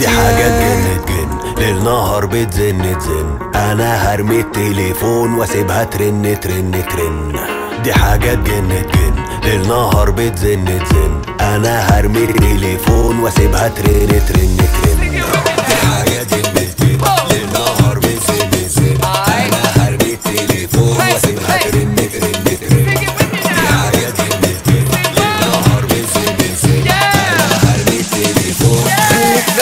دي حاجة تجن تجن، ليل نهار بتزن تزن، انا هرمي التليفون واسيبها ترن ترن ترن. دي حاجة تجن تجن، ليل نهار بتزن تزن، انا هرمي التليفون واسيبها ترن ترن ترن.